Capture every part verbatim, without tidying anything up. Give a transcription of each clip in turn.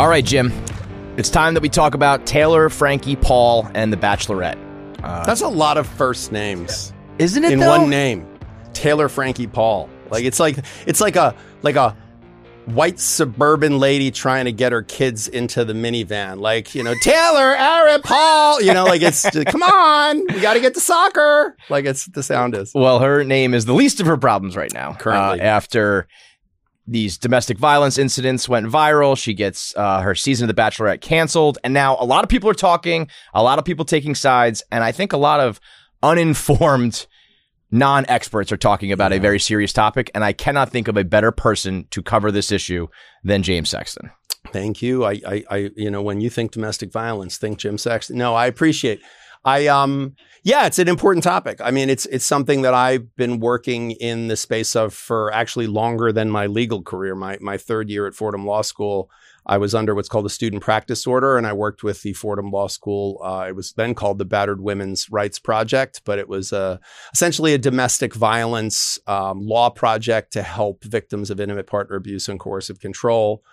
All right, Jim. It's time that we talk about Taylor, Frankie, Paul, and The Bachelorette. Uh, That's a lot of first names, isn't it? In though? one name, Taylor, Frankie, Paul. Like it's like it's like a like a white suburban lady trying to get her kids into the minivan. Like, you know, Taylor, Aaron, Paul. You know, like it's come on, we got to get to soccer. Like it's the sound is. Well, her name is the least of her problems right now. Currently, uh, after these domestic violence incidents went viral, she gets uh, her season of The Bachelorette canceled. And now a lot of people are talking, a lot of people taking sides. And I think a lot of uninformed non-experts are talking about yeah. a very serious topic. And I cannot think of a better person to cover this issue than James Sexton. Thank you. I, I, I you know, when you think domestic violence, think Jim Sexton. No, I appreciate I, um, yeah, it's an important topic. I mean, it's, it's something that I've been working in the space of for actually longer than my legal career. My, my third year at Fordham Law School, I was under what's called the Student Practice Order, and I worked with the Fordham Law School. Uh, it was then called the Battered Women's Rights Project, but it was uh, essentially a domestic violence um, law project to help victims of intimate partner abuse and coercive control.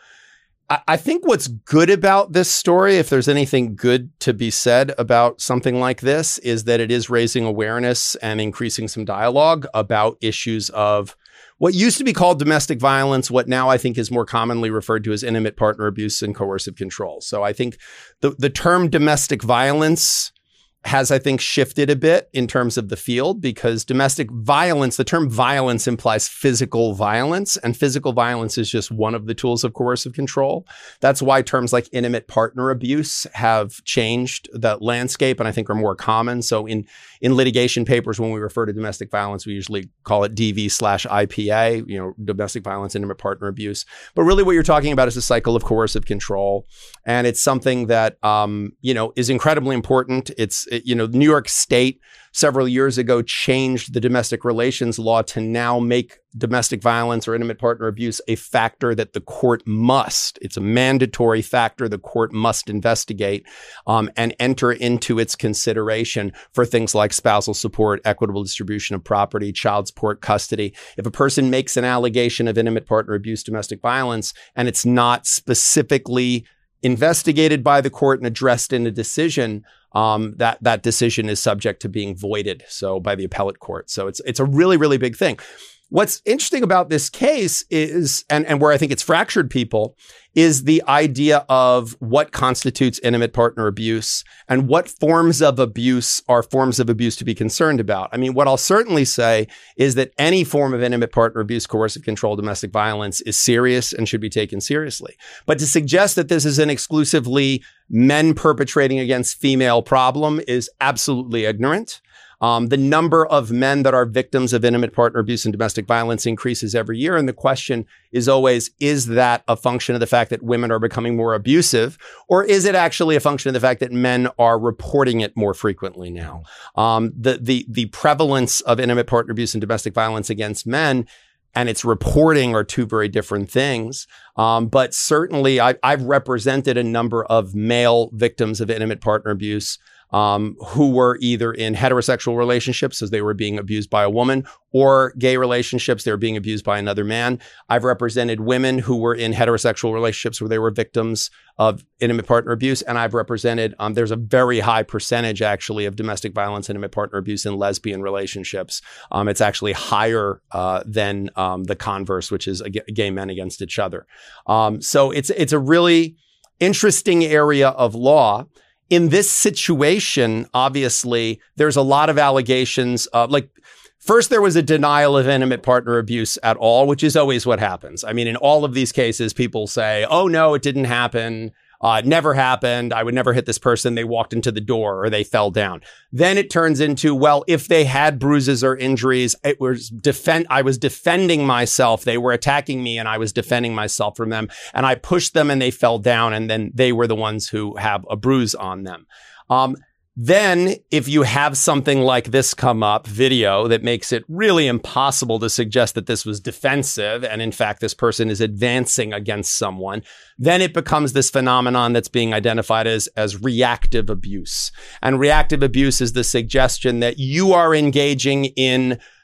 I think what's good about this story, if there's anything good to be said about something like this, is that it is raising awareness and increasing some dialogue about issues of what used to be called domestic violence, what now I think is more commonly referred to as intimate partner abuse and coercive control. So I think the, the term domestic violence has, I think, shifted a bit in terms of the field, because domestic violence, the term violence implies physical violence, and physical violence is just one of the tools of coercive control. That's why terms like intimate partner abuse have changed the landscape and I think are more common. So in, in litigation papers, when we refer to domestic violence, we usually call it D V slash I P A, you know, domestic violence, intimate partner abuse. But really what you're talking about is a cycle of coercive control. And it's something that, um, you know, is incredibly important. It's, you know, New York State several years ago changed the domestic relations law to now make domestic violence or intimate partner abuse a factor that the court must, it's a mandatory factor the court must investigate um, and enter into its consideration for things like spousal support, equitable distribution of property, child support, custody. If a person makes an allegation of intimate partner abuse, domestic violence, and it's not specifically investigated by the court and addressed in a decision, um, that that decision is subject to being voided, so by the appellate court. So it's it's a really, really big thing. What's interesting about this case is, and, and where I think it's fractured people, is the idea of what constitutes intimate partner abuse and what forms of abuse are forms of abuse to be concerned about. I mean, what I'll certainly say is that any form of intimate partner abuse, coercive control, domestic violence is serious and should be taken seriously. But to suggest that this is an exclusively men perpetrating against female problem is absolutely ignorant. Um, the number of men that are victims of intimate partner abuse and domestic violence increases every year. And the question is always, is that a function of the fact that women are becoming more abusive, or is it actually a function of the fact that men are reporting it more frequently now? Um, the, the, the prevalence of intimate partner abuse and domestic violence against men and its reporting are two very different things. Um, but certainly I, I've represented a number of male victims of intimate partner abuse Um, who were either in heterosexual relationships as they were being abused by a woman, or gay relationships, they were being abused by another man. I've represented women who were in heterosexual relationships where they were victims of intimate partner abuse. And I've represented, um, there's a very high percentage actually of domestic violence, intimate partner abuse in lesbian relationships. Um, it's actually higher uh, than um, the converse, which is g- gay men against each other. Um, so it's it's a really interesting area of law. In this situation, obviously, there's a lot of allegations of, like, first, there was a denial of intimate partner abuse at all, which is always what happens. I mean, in all of these cases, people say, oh, no, it didn't happen. Uh, it never happened. I would never hit this person. They walked into the door or they fell down. Then it turns into, well, if they had bruises or injuries, it was defend. I was defending myself. They were attacking me and I was defending myself from them. And I pushed them and they fell down. And then they were the ones who have a bruise on them. Um, Then if you have something like this come up, video, that makes it really impossible to suggest that this was defensive, and in fact, this person is advancing against someone, then it becomes this phenomenon that's being identified as, as reactive abuse. And reactive abuse is the suggestion that you are engaging in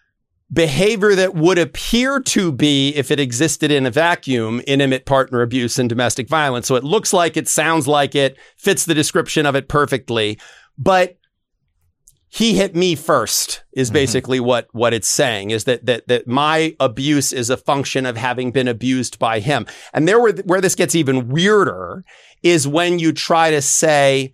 behavior that would appear to be, if it existed in a vacuum, intimate partner abuse and domestic violence. So it looks like it, sounds like it, fits the description of it perfectly. But he hit me first is basically mm-hmm. what, what it's saying, is that, that, that my abuse is a function of having been abused by him. And there where, where this gets even weirder is when you try to say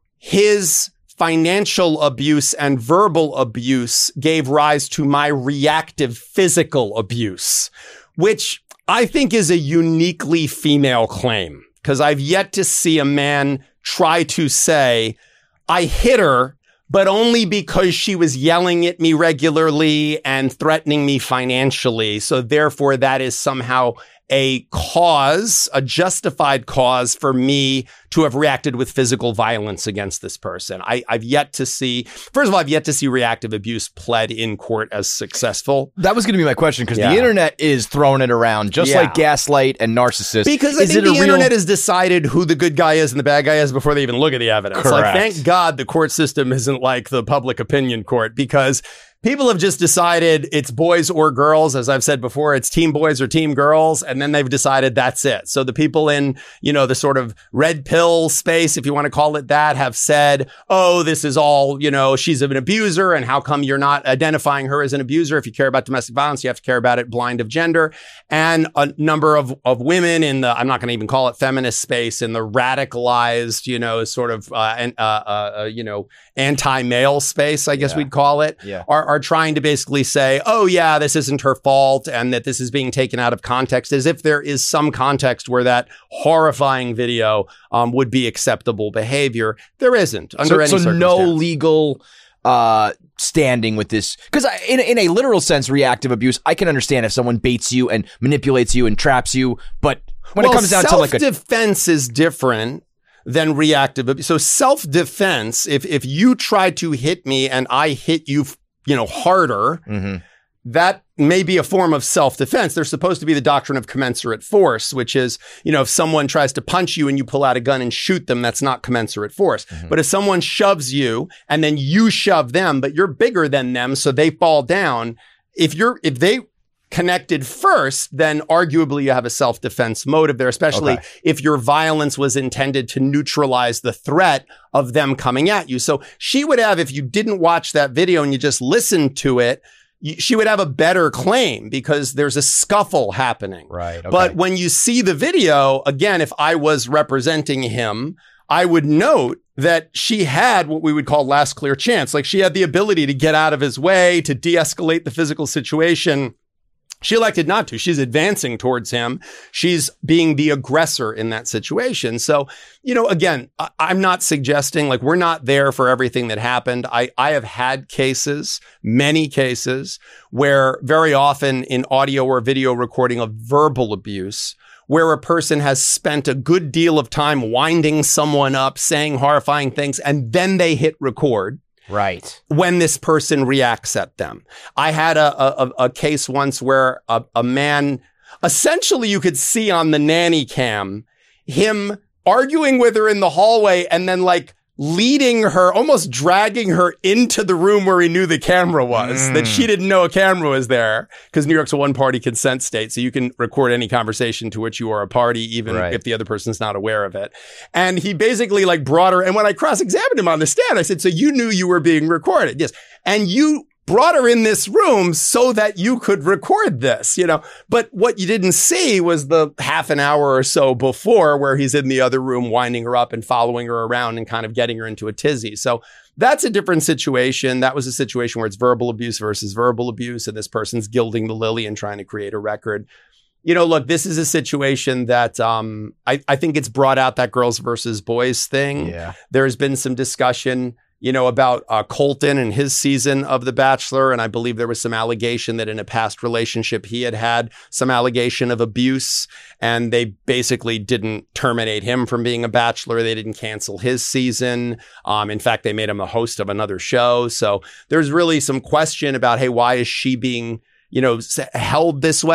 his financial abuse and verbal abuse gave rise to my reactive physical abuse, which I think is a uniquely female claim, because I've yet to see a man try to say, I hit her, but only because she was yelling at me regularly and threatening me financially. So therefore, that is somehow a cause, a justified cause for me to have reacted with physical violence against this person. I, I've yet to see, first of all, I've yet to see reactive abuse pled in court as successful. That was going to be my question, because Yeah. the internet is throwing it around, just Yeah. like gaslight and narcissist. Because I is think it a the real- internet has decided who the good guy is and the bad guy is before they even look at the evidence. Like, Correct. thank God the court system isn't like the public opinion court, because people have just decided it's boys or girls. As I've said before, it's team boys or team girls. And then they've decided that's it. So the people in, you know, the sort of red pill space, if you want to call it that, have said, oh, this is all, you know, she's an abuser. And how come you're not identifying her as an abuser? If you care about domestic violence, you have to care about it blind of gender. And a number of, of women in the, I'm not going to even call it feminist space, in the radicalized, you know, sort of, uh, and, uh, uh, you know, anti-male space, I guess Yeah. we'd call it, Yeah. are, are trying to basically say, oh, yeah, this isn't her fault and that this is being taken out of context, as if there is some context where that horrifying video um, would be acceptable behavior. There isn't, under so, any so circumstance. no legal uh, standing with this. Because in, in a literal sense, reactive abuse, I can understand if someone baits you and manipulates you and traps you. But when well, it comes down to like a self-defense is different than reactive abuse. So self-defense, if if you try to hit me and I hit you, you know, harder, mm-hmm. that may be a form of self-defense. There's supposed to be the doctrine of commensurate force, which is, you know, if someone tries to punch you and you pull out a gun and shoot them, that's not commensurate force. Mm-hmm. But if someone shoves you and then you shove them, but you're bigger than them, so they fall down, if you're, if they connected first, then arguably you have a self-defense motive there, especially Okay. if your violence was intended to neutralize the threat of them coming at you. So she would have, if you didn't watch that video and you just listened to it, you, she would have a better claim because there's a scuffle happening. Right. Okay. But when you see the video, again, if I was representing him, I would note that she had what we would call last clear chance. Like, she had the ability to get out of his way, to de-escalate the physical situation. She elected not to. She's advancing towards him. She's being the aggressor in that situation. So, you know, again, I- I'm not suggesting, like, we're not there for everything that happened. I, I have had cases, many cases, where very often in audio or video recording of verbal abuse, where a person has spent a good deal of time winding someone up, saying horrifying things, and then they hit record. Right. When this person reacts at them. I had a, a, a case once where a, a man, essentially you could see on the nanny cam, him arguing with her in the hallway and then like leading her, almost dragging her into the room where he knew the camera was, Mm. that she didn't know a camera was there, because New York's a one-party consent state. So you can record any conversation to which you are a party, even Right. if the other person's not aware of it. And he basically like brought her, and when I cross-examined him on the stand, I said, so you knew you were being recorded? Yes. And you brought her in this room so that you could record this, you know. But what you didn't see was the half an hour or so before where he's in the other room winding her up and following her around and kind of getting her into a tizzy. So that's a different situation. That was a situation where it's verbal abuse versus verbal abuse, and this person's gilding the lily and trying to create a record. You know, look, this is a situation that um, I, I think it's brought out that girls versus boys thing. Yeah. There's been some discussion, you know, about uh, Colton and his season of The Bachelor. And I believe there was some allegation that in a past relationship, he had had some allegation of abuse, and they basically didn't terminate him from being a Bachelor. They didn't cancel his season. Um, in fact, they made him a host of another show. So there's really some question about, hey, why is she being, you know, held this way?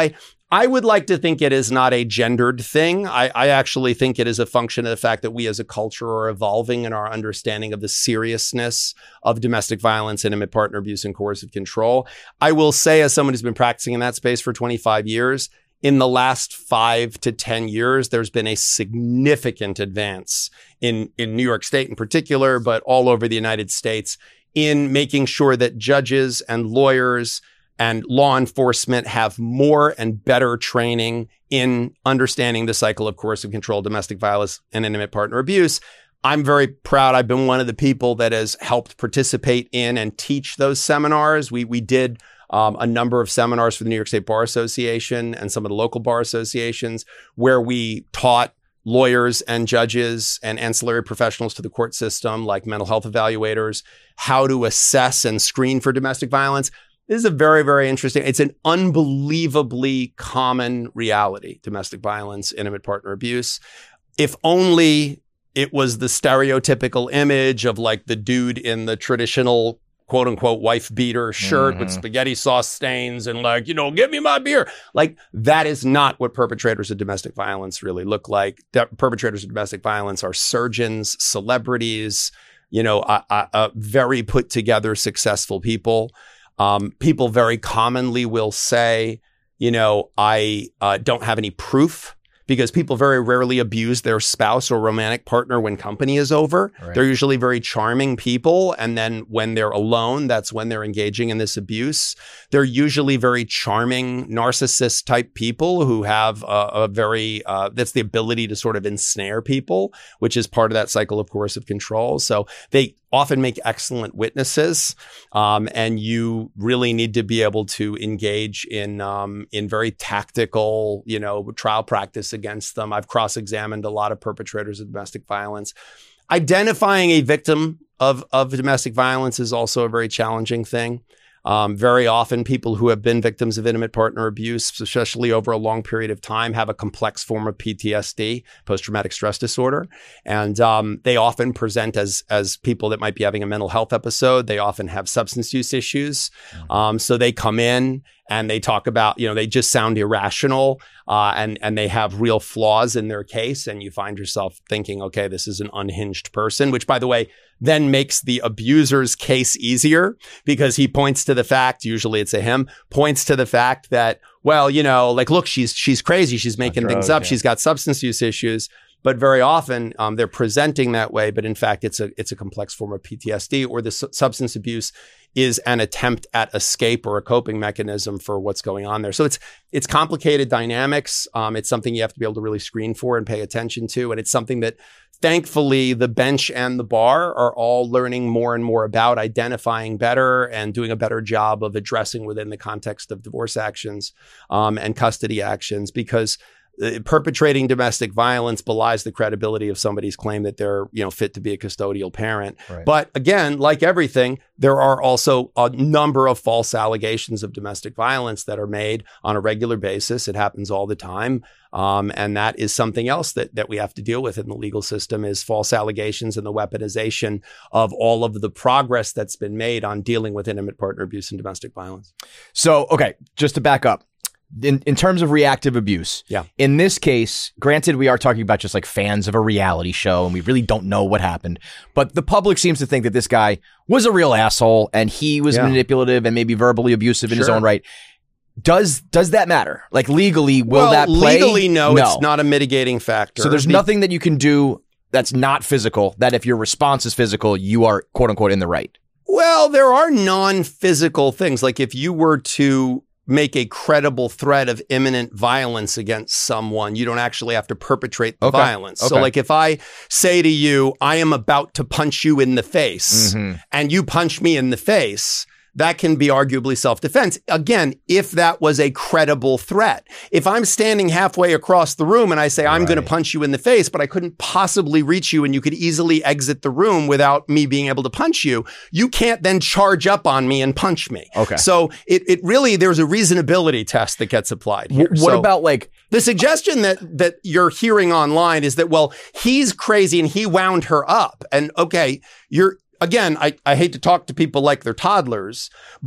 I would like to think it is not a gendered thing. I, I actually think it is a function of the fact that we as a culture are evolving in our understanding of the seriousness of domestic violence, intimate partner abuse, and coercive control. I will say, as someone who's been practicing in that space for twenty-five years, in the last five to ten years, there's been a significant advance in, in New York State in particular, but all over the United States, in making sure that judges and lawyers and law enforcement have more and better training in understanding the cycle of coercive control, domestic violence, and intimate partner abuse. I'm very proud. I've been one of the people that has helped participate in and teach those seminars. We we did um, a number of seminars for the New York State Bar Association and some of the local bar associations where we taught lawyers and judges and ancillary professionals to the court system, like mental health evaluators, how to assess and screen for domestic violence. This is a very, very interesting. It's an unbelievably common reality, domestic violence, intimate partner abuse. If only it was the stereotypical image of like the dude in the traditional quote unquote wife beater shirt mm-hmm. with spaghetti sauce stains and like, you know, give me my beer. Like that is not what perpetrators of domestic violence really look like. De- perpetrators of domestic violence are surgeons, celebrities, you know, uh, uh, uh, very put together, successful people. Um, people very commonly will say, you know, I uh, don't have any proof, because people very rarely abuse their spouse or romantic partner when company is over. Right. They're usually very charming people. And then when they're alone, that's when they're engaging in this abuse. They're usually very charming, narcissist type people who have a, a very, uh, that's the ability to sort of ensnare people, which is part of that cycle of coercive control. So they often make excellent witnesses, um, and you really need to be able to engage in um, in very tactical, you know, trial practice against them. I've cross-examined a lot of perpetrators of domestic violence. Identifying a victim of of domestic violence is also a very challenging thing. Um, very often, people who have been victims of intimate partner abuse, especially over a long period of time, have a complex form of P T S D, post-traumatic stress disorder. And um, they often present as, as people that might be having a mental health episode. They often have substance use issues. Um, so they come in and they talk about, you know, they just sound irrational, uh, and, and they have real flaws in their case. And you find yourself thinking, okay, this is an unhinged person, which, by the way, then makes the abuser's case easier, because he points to the fact, usually it's a him, points to the fact that, well, you know, like, look, she's she's crazy. She's making drugs, things up. Yeah. She's got substance use issues. But very often um, they're presenting that way. But in fact, it's a it's a complex form of P T S D, or the su- substance abuse is an attempt at escape or a coping mechanism for what's going on there. So it's it's complicated dynamics. Um, it's something you have to be able to really screen for and pay attention to. And it's something that, thankfully, the bench and the bar are all learning more and more about, identifying better and doing a better job of addressing within the context of divorce actions um, and custody actions, because Uh, perpetrating domestic violence belies the credibility of somebody's claim that they're, you know, fit to be a custodial parent. Right. But again, like everything, there are also a number of false allegations of domestic violence that are made on a regular basis. It happens all the time. Um, and that is something else that, that we have to deal with in the legal system, is false allegations and the weaponization of all of the progress that's been made on dealing with intimate partner abuse and domestic violence. So, okay, just to back up. In, in terms of reactive abuse, yeah. In this case, granted, we are talking about just like fans of a reality show and we really don't know what happened, but the public seems to think that this guy was a real asshole and he was yeah. manipulative and maybe verbally abusive in sure. his own right. Does does that matter? Like, legally, will well, that play? Legally, no, no, it's not a mitigating factor. So there's the- nothing that you can do that's not physical, that if your response is physical, you are, quote unquote, in the right. Well, there are non-physical things. Like if you were to make a credible threat of imminent violence against someone, you don't actually have to perpetrate the okay. violence. Okay. So like if I say to you, I am about to punch you in the face, mm-hmm. and you punch me in the face, that can be arguably self-defense. Again, if that was a credible threat. If I'm standing halfway across the room and I say, I'm right. going to punch you in the face, but I couldn't possibly reach you and you could easily exit the room without me being able to punch you, you can't then charge up on me and punch me. Okay. So it, it really, there's a reasonability test that gets applied here. What so about like the suggestion that, that you're hearing online is that, well, he's crazy and he wound her up. And okay, you're, Again, I, I hate to talk to people like they're toddlers, but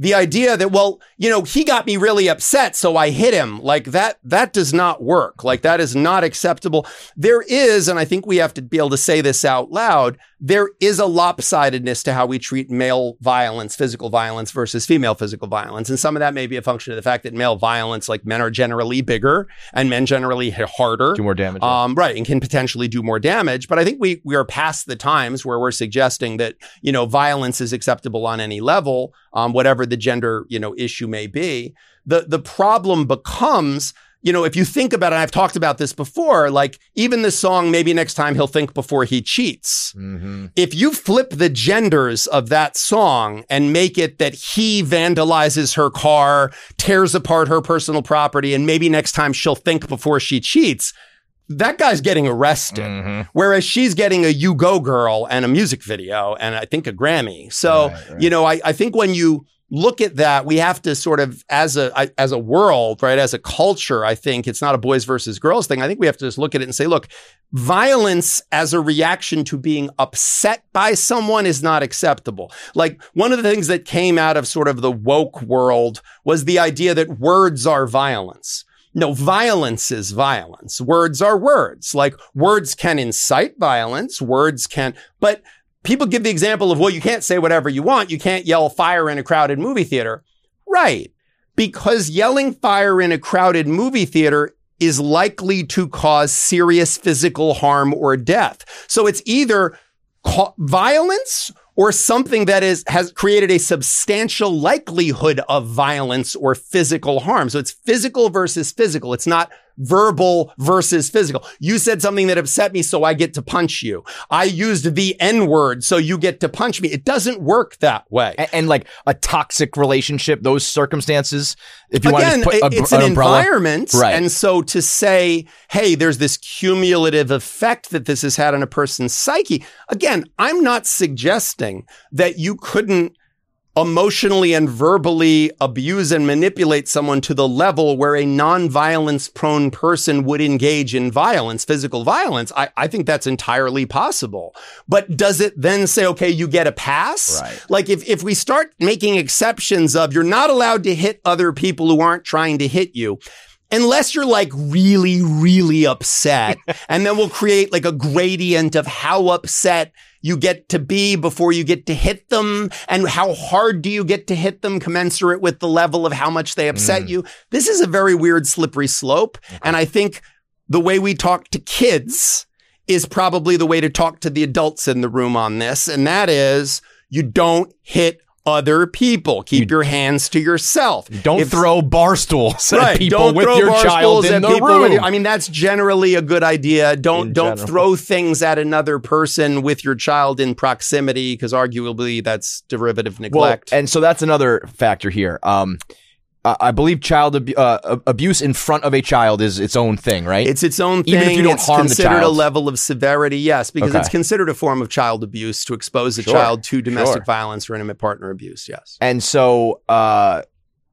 the idea that, well, you know, he got me really upset, so I hit him, like that, that does not work. Like that is not acceptable. There is, and I think we have to be able to say this out loud, there is a lopsidedness to how we treat male violence, physical violence versus female physical violence. And some of that may be a function of the fact that male violence, like men are generally bigger and men generally hit harder. Do more damage. Um, right. And can potentially do more damage. But I think we, we are past the times where we're suggesting that, you know, violence is acceptable on any level, um, whatever the gender, you know, issue may be. The, the problem becomes, you know, if you think about it, I've talked about this before, like even the song, Maybe Next Time He'll Think Before He Cheats. Mm-hmm. If you flip the genders of that song and make it that he vandalizes her car, tears apart her personal property, and maybe next time she'll think before she cheats, that guy's getting arrested. Mm-hmm. Whereas she's getting a You Go Girl and a music video and I think a Grammy. So, right, right. you know, I, I think when you look at that, we have to sort of, as a as a world, right, as a culture, I think it's not a boys versus girls thing. I think we have to just look at it and say, look, violence as a reaction to being upset by someone is not acceptable. Like one of the things that came out of sort of the woke world was the idea that words are violence. No, violence is violence. Words are words. Like words can incite violence. Words can, but people give the example of, well, you can't say whatever you want. You can't yell fire in a crowded movie theater. Right. Because yelling fire in a crowded movie theater is likely to cause serious physical harm or death. So it's either ca- violence or something that is has created a substantial likelihood of violence or physical harm. So it's physical versus physical. It's not verbal versus physical. You said something that upset me, so I get to punch you. I used the N-word, so you get to punch me. It doesn't work that way. And, and like a toxic relationship, those circumstances, if you Again, want to put a, it's an, an umbrella. environment. Right. And so to say, hey, there's this cumulative effect that this has had on a person's psyche. Again, I'm not suggesting that you couldn't emotionally and verbally abuse and manipulate someone to the level where a non-violence prone person would engage in violence, physical violence. I, I think that's entirely possible. But does it then say, okay, you get a pass? Right. Like if, if we start making exceptions of you're not allowed to hit other people who aren't trying to hit you, unless you're like really, really upset, and then we'll create like a gradient of how upset you get to be before you get to hit them, and how hard do you get to hit them commensurate with the level of how much they upset mm. you. This is a very weird, slippery slope. Okay. And I think the way we talk to kids is probably the way to talk to the adults in the room on this. And that is, you don't hit other people. Keep you, your hands to yourself. Don't if, throw bar stools right, at people don't with throw your bar child in at the people room. With you. I mean, that's generally a good idea. Don't in don't general. throw things at another person with your child in proximity, because arguably that's derivative neglect. Well, and so that's another factor here. Um, I believe child ab- uh, abuse in front of a child is its own thing, right? It's its own thing. Even if you don't it's harm the considered child. a level of severity, yes, because Okay. it's considered a form of child abuse to expose a Sure, child to domestic sure. violence or intimate partner abuse, yes. And so uh,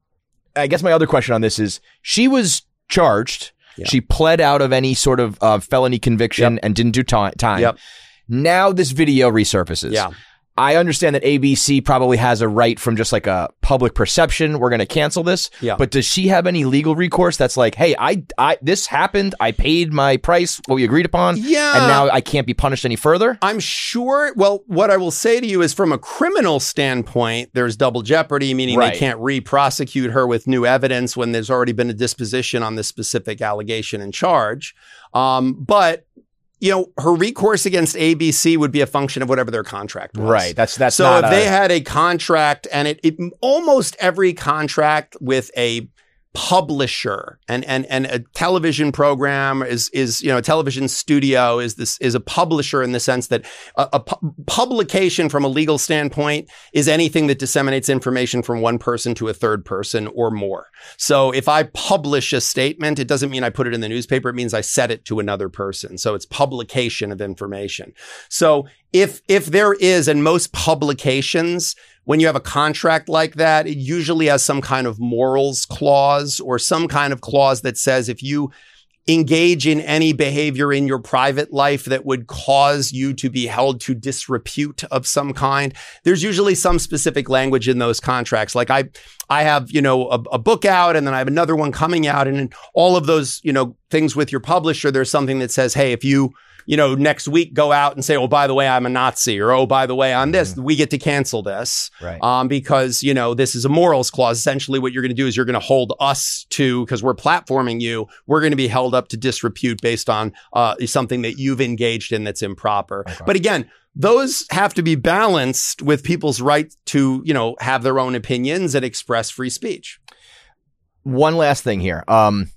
I guess my other question on this is, she was charged. Yeah. She pled out of any sort of uh, felony conviction Yep. and didn't do ti- time. Yep. Now this video resurfaces. Yeah. I understand that A B C probably has a right from just like a public perception. We're going to cancel this. Yeah. But does she have any legal recourse that's like, hey, I, I, this happened. I paid my price, what we agreed upon. Yeah. And now I can't be punished any further? I'm sure. Well, what I will say to you is, from a criminal standpoint, there's double jeopardy, meaning Right. they can't re-prosecute her with new evidence when there's already been a disposition on this specific allegation and charge. Um, but you know, her recourse against A B C would be a function of whatever their contract was. Right. That's that's so not if a- they had a contract, and it, it almost every contract with a publisher and and and a television program is is you know a television studio is this is a publisher, in the sense that a, a pu- publication from a legal standpoint is anything that disseminates information from one person to a third person or more. So if I publish a statement, it doesn't mean I put it in the newspaper. It means I set it to another person. So it's publication of information. So if if there is, and most publications, when you have a contract like that, it usually has some kind of morals clause or some kind of clause that says if you engage in any behavior in your private life that would cause you to be held to disrepute of some kind. There's usually some specific language in those contracts. Like I, I have, you know, a, a book out and then I have another one coming out, and in all of those, you know, things with your publisher, there's something that says, hey, if you, you know, next week go out and say, oh, by the way, I'm a Nazi, or, oh, by the way, I'm this, mm-hmm. we get to cancel this. Right. Um, because, you know, this is a morals clause. Essentially what you're going to do is you're going to hold us to, because we're platforming you, we're going to be held up to disrepute based on uh, something that you've engaged in that's improper. Okay. But again, those have to be balanced with people's right to, you know, have their own opinions and express free speech. One last thing here. Um,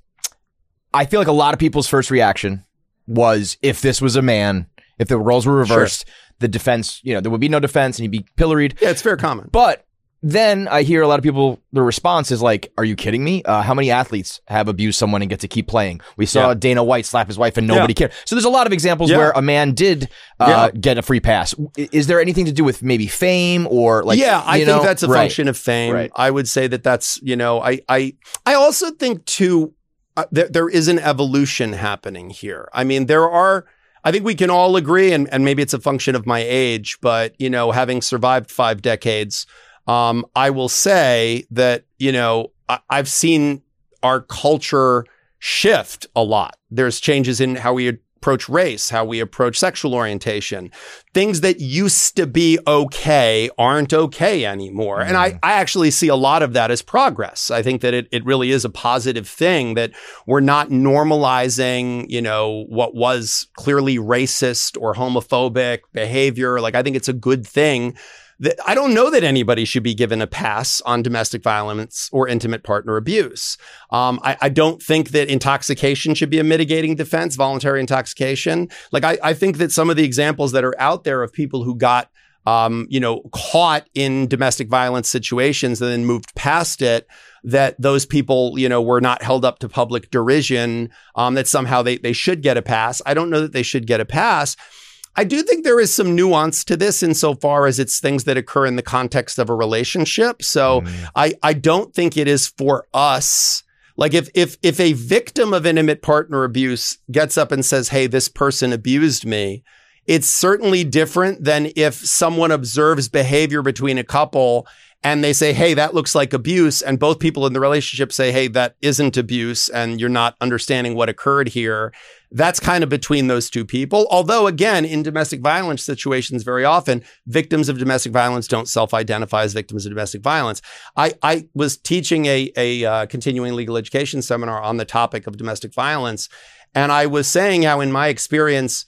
I feel like a lot of people's first reaction was, if this was a man, if the roles were reversed, sure. the defense, you know, there would be no defense and he'd be pilloried. Yeah, it's fair comment. But then I hear a lot of people, their response is like, are you kidding me? Uh, how many athletes have abused someone and get to keep playing? We saw yeah. Dana White slap his wife and nobody yeah. cared. So there's a lot of examples yeah. where a man did uh, yeah. get a free pass. Is there anything to do with maybe fame or like, yeah, I you think know? that's a right. function of fame. Right. I would say that that's, you know, I, I, I also think too, uh, there, there is an evolution happening here. I mean, there are, I think we can all agree, and, and maybe it's a function of my age, but, you know, having survived five decades, um, I will say that, you know, I, I've seen our culture shift a lot. There's changes in how we approach race, how we approach sexual orientation. Things that used to be okay aren't okay anymore. Mm. And I, I actually see a lot of that as progress. I think that it, it really is a positive thing that we're not normalizing, you know, what was clearly racist or homophobic behavior. Like, I think it's a good thing. That I don't know that anybody should be given a pass on domestic violence or intimate partner abuse. Um, I, I don't think that intoxication should be a mitigating defense, voluntary intoxication. Like, I, I think that some of the examples that are out there of people who got, um, you know, caught in domestic violence situations and then moved past it, that those people, you know, were not held up to public derision, um, that somehow they, they should get a pass. I don't know that they should get a pass. I do think there is some nuance to this insofar as it's things that occur in the context of a relationship. So mm. I, I don't think it is for us. Like if, if, if a victim of intimate partner abuse gets up and says, hey, this person abused me, it's certainly different than if someone observes behavior between a couple and they say, hey, that looks like abuse. And both people in the relationship say, hey, that isn't abuse. And you're not understanding what occurred here. That's kind of between those two people. Although, again, in domestic violence situations, very often victims of domestic violence don't self-identify as victims of domestic violence. I, I was teaching a, a uh, continuing legal education seminar on the topic of domestic violence. And I was saying how, in my experience,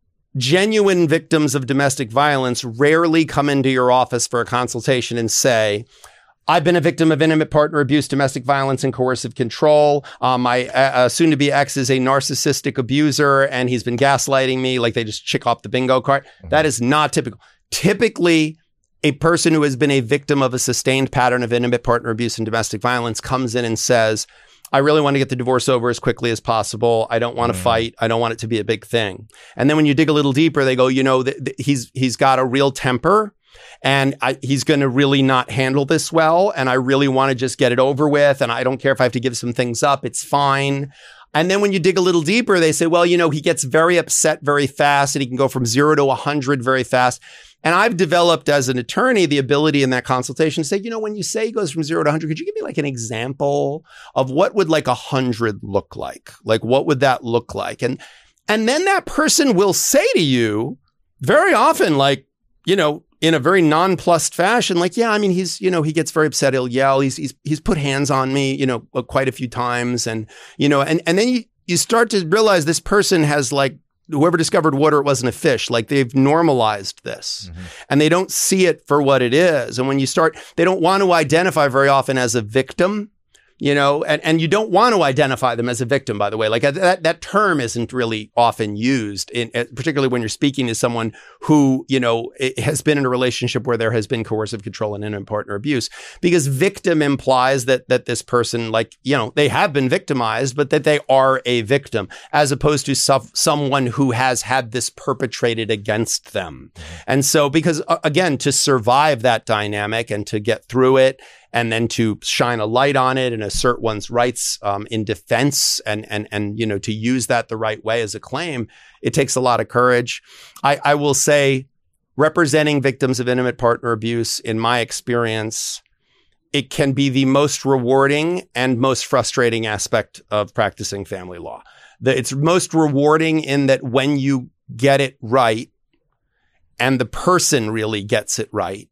genuine victims of domestic violence rarely come into your office for a consultation and say, I've been a victim of intimate partner abuse, domestic violence, and coercive control. Um, my uh, soon-to-be ex is a narcissistic abuser, and he's been gaslighting me. Like, they just check off the bingo card. Mm-hmm. That is not typical. Typically, a person who has been a victim of a sustained pattern of intimate partner abuse and domestic violence comes in and says, I really want to get the divorce over as quickly as possible. I don't want to mm. fight. I don't want it to be a big thing. And then when you dig a little deeper, they go, you know, th- th- he's he's got a real temper, and I, he's going to really not handle this well. And I really want to just get it over with. And I don't care if I have to give some things up. It's fine. And then when you dig a little deeper, they say, well, you know, he gets very upset very fast, and he can go from zero to a hundred very fast. And I've developed as an attorney the ability in that consultation to say, you know, when you say he goes from zero to one hundred, could you give me like an example of what would like one hundred look like? Like, what would that look like? And and then that person will say to you very often, like, you know, in a very nonplussed fashion, like, yeah, I mean, he's, you know, he gets very upset. He'll yell. He's he's he's put hands on me, you know, quite a few times. And, you know, and, and then you, you start to realize this person has, like, whoever discovered water, it wasn't a fish. Like, they've normalized this mm-hmm. and they don't see it for what it is. And when you start, they don't want to identify very often as a victim, you know, and, and you don't want to identify them as a victim, by the way. Like, that, that term isn't really often used, in, particularly when you're speaking to someone who, you know, has been in a relationship where there has been coercive control and intimate partner abuse, because victim implies that, that this person, like, you know, they have been victimized, but that they are a victim, as opposed to some, someone who has had this perpetrated against them. Mm-hmm. And so, because again, to survive that dynamic and to get through it, and then to shine a light on it and assert one's rights um, in defense and, and, and, you know, to use that the right way as a claim, it takes a lot of courage. I, I will say, representing victims of intimate partner abuse, in my experience, it can be the most rewarding and most frustrating aspect of practicing family law. The, it's most rewarding in that when you get it right and the person really gets it right,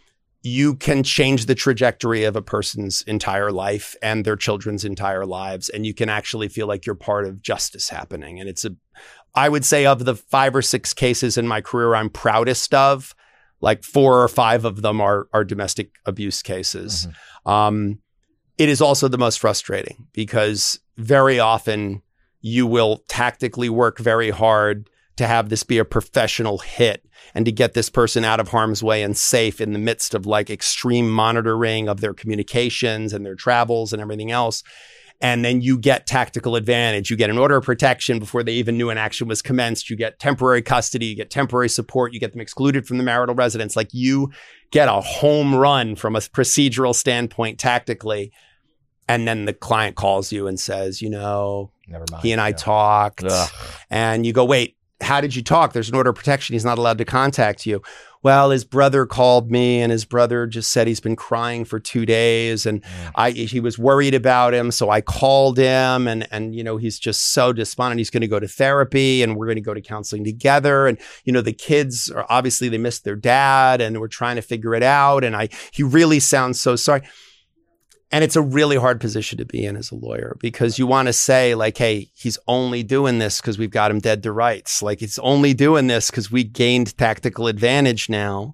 you can change the trajectory of a person's entire life and their children's entire lives. And you can actually feel like you're part of justice happening. And it's a, I would say of the five or six cases in my career I'm proudest of, like four or five of them are, are domestic abuse cases. Mm-hmm. Um, it is also the most frustrating because very often you will tactically work very hard to have this be a professional hit and to get this person out of harm's way and safe in the midst of like extreme monitoring of their communications and their travels and everything else. And then you get tactical advantage. You get an order of protection before they even knew an action was commenced. You get temporary custody. You get temporary support. You get them excluded from the marital residence. Like you get a home run from a procedural standpoint tactically. And then the client calls you and says, you know, Never mind, he and I yeah. talked. Ugh. And you go, wait, how did you talk? There's an order of protection. He's not allowed to contact you. Well, his brother called me and his brother just said he's been crying for two days and mm. I he was worried about him. So I called him and, and, you know, he's just so despondent. He's going to go to therapy and we're going to go to counseling together. And, you know, the kids are obviously they missed their dad and we're trying to figure it out. And I he really sounds so sorry. And it's a really hard position to be in as a lawyer because you want to say like, hey, he's only doing this because we've got him dead to rights. Like it's only doing this because we gained tactical advantage now.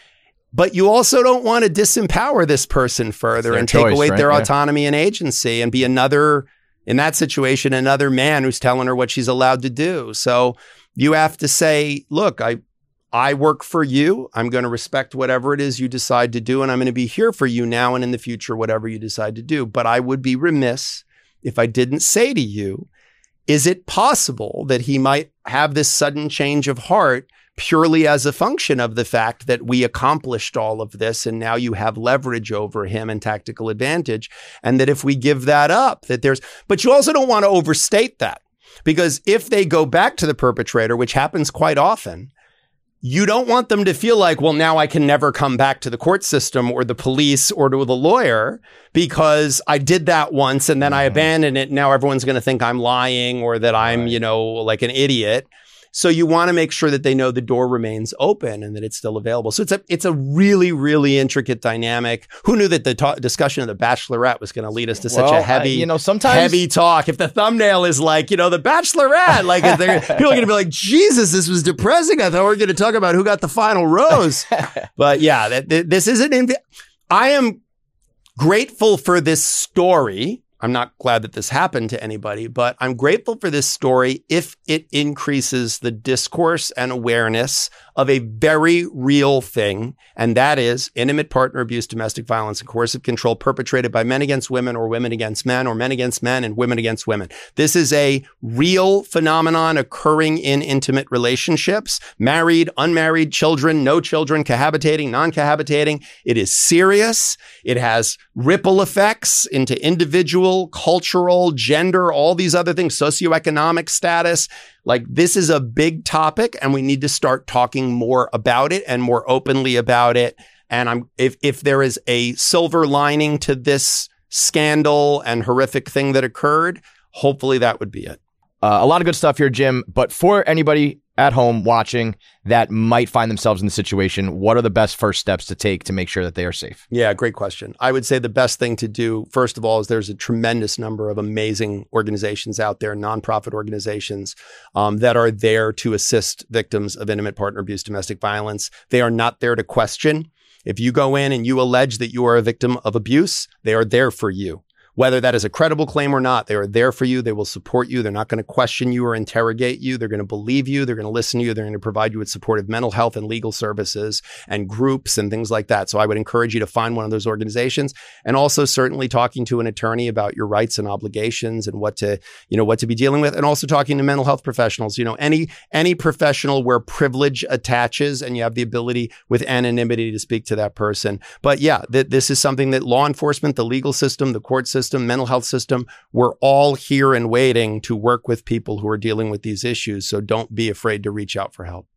But you also don't want to disempower this person further and take choice, away right? their yeah. autonomy and agency and be another, in that situation, another man who's telling her what she's allowed to do. So you have to say, look, I, I work for you. I'm going to respect whatever it is you decide to do. And I'm going to be here for you now and in the future, whatever you decide to do. But I would be remiss if I didn't say to you, is it possible that he might have this sudden change of heart purely as a function of the fact that we accomplished all of this and now you have leverage over him and tactical advantage. And that if we give that up, that there's, but you also don't want to overstate that because if they go back to the perpetrator, which happens quite often, you don't want them to feel like, well, now I can never come back to the court system or the police or to the lawyer because I did that once and then mm-hmm. I abandoned it. Now everyone's going to think I'm lying or that I'm, right. you know, like an idiot. So you want to make sure that they know the door remains open and that it's still available. So it's a it's a really, really intricate dynamic. Who knew that the ta- discussion of The Bachelorette was going to lead us to such well, a heavy, I, you know, sometimes heavy talk? If the thumbnail is like, you know, The Bachelorette, like people are going to be like, Jesus, this was depressing. I thought we were going to talk about who got the final rose. But yeah, that, that, this isn't. Inv- I am grateful for this story. I'm not glad that this happened to anybody, but I'm grateful for this story if it increases the discourse and awareness of a very real thing, and that is intimate partner abuse, domestic violence, and coercive control perpetrated by men against women or women against men or men against men and women against women. This is a real phenomenon occurring in intimate relationships, married, unmarried, children, no children, cohabitating, non-cohabitating. It is serious. It has ripple effects into individual, cultural, gender, all these other things, socioeconomic status. Like this is a big topic and we need to start talking more about it and more openly about it. And I'm if if there is a silver lining to this scandal and horrific thing that occurred, hopefully that would be it. Uh, a lot of good stuff here, Jim. But for anybody at home watching that might find themselves in the situation, what are the best first steps to take to make sure that they are safe? Yeah, great question. I would say the best thing to do, first of all, is there's a tremendous number of amazing organizations out there, nonprofit organizations um, that are there to assist victims of intimate partner abuse, domestic violence. They are not there to question. If you go in and you allege that you are a victim of abuse, they are there for you. whether that is a credible claim or not. They are there for you. They will support you. They're not going to question you or interrogate you. They're going to believe you. They're going to listen to you. They're going to provide you with supportive mental health and legal services and groups and things like that. So I would encourage you to find one of those organizations, and also certainly talking to an attorney about your rights and obligations and what to, you know, what to be dealing with, and also talking to mental health professionals. You know, any any professional where privilege attaches and you have the ability with anonymity to speak to that person. But yeah, th- this is something that law enforcement, the legal system, the court system, mental health system, we're all here and waiting to work with people who are dealing with these issues. So don't be afraid to reach out for help.